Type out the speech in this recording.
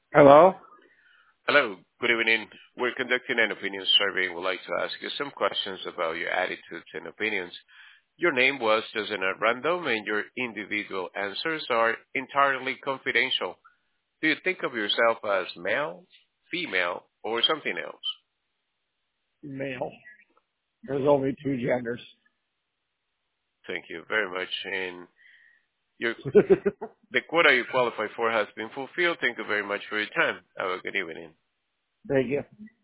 Hello? Hello, good evening. We're conducting an opinion survey and would like to ask you some questions about your attitudes and opinions. Your name was chosen at random and your individual answers are entirely confidential. Do you think of yourself as male, female, or something else? Male. There's only two genders. Thank you very much. And your, the quota you qualify for has been fulfilled. Thank you very much for your time. Have a good evening. Thank you.